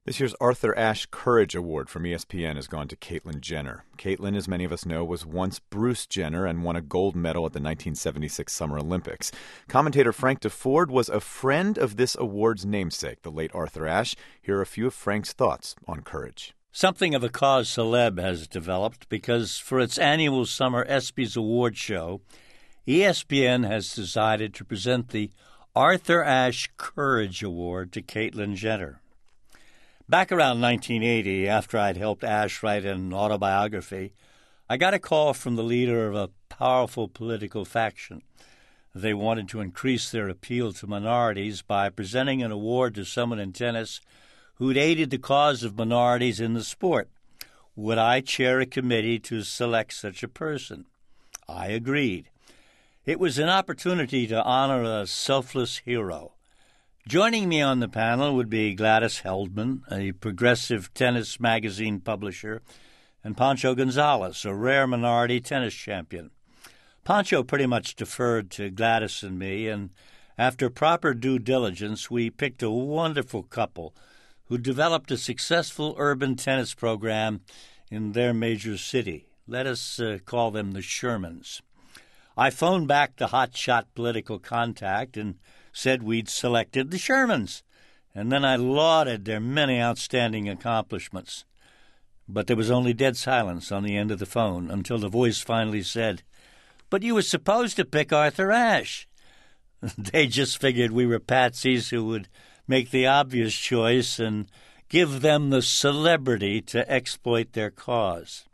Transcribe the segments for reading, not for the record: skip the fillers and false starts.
This year's Arthur Ashe Courage Award from ESPN has gone to Caitlyn Jenner. Caitlyn, as many of us know, was once Bruce Jenner and won a gold medal at the 1976 Summer Olympics. Commentator Frank Deford was a friend of this award's namesake, the late Arthur Ashe. Here are a few of Frank's thoughts on courage. Something of a cause celeb has developed because for its annual Summer ESPYs Award show, ESPN has decided to present the Arthur Ashe Courage Award to Caitlyn Jenner. Back around 1980, after I'd helped Ashe write an autobiography, I got a call from the leader of a powerful political faction. They wanted to increase their appeal to minorities by presenting an award to someone in tennis who'd aided the cause of minorities in the sport. Would I chair a committee to select such a person? I agreed. It was an opportunity to honor a selfless hero. Joining me on the panel would be Gladys Heldman, a progressive tennis magazine publisher, and Pancho Gonzalez, a rare minority tennis champion. Pancho pretty much deferred to Gladys and me, and after proper due diligence, we picked a wonderful couple who developed a successful urban tennis program in their major city. Let us call them the Shermans. I phoned back the hotshot political contact and said we'd selected the Shermans, and then I lauded their many outstanding accomplishments. But there was only dead silence on the end of the phone until the voice finally said, "But you were supposed to pick Arthur Ashe." They just figured we were patsies who would make the obvious choice and give them the celebrity to exploit their cause.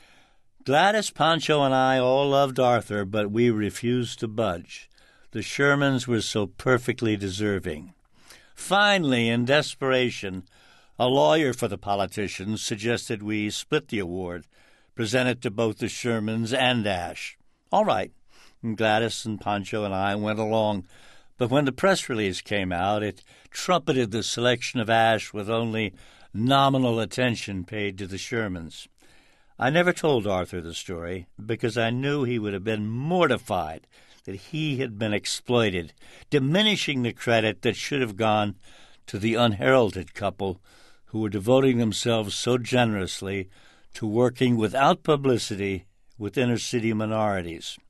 Gladys, Pancho, and I all loved Arthur, but we refused to budge. The Shermans were so perfectly deserving. Finally, in desperation, a lawyer for the politicians suggested we split the award, present it to both the Shermans and Ashe. All right, and Gladys and Pancho and I went along, but when the press release came out, it trumpeted the selection of Ashe with only nominal attention paid to the Shermans. I never told Arthur the story because I knew he would have been mortified that he had been exploited, diminishing the credit that should have gone to the unheralded couple who were devoting themselves so generously to working without publicity with inner-city minorities.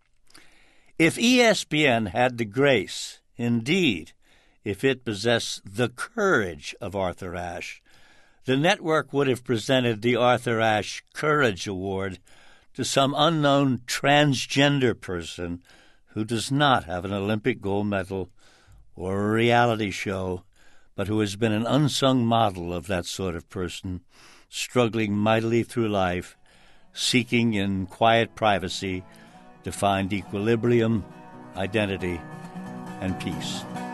If ESPN had the grace, indeed, if it possessed the courage of Arthur Ashe, the network would have presented the Arthur Ashe Courage Award to some unknown transgender person who does not have an Olympic gold medal or a reality show, but who has been an unsung model of that sort of person, struggling mightily through life, seeking in quiet privacy to find equilibrium, identity, and peace.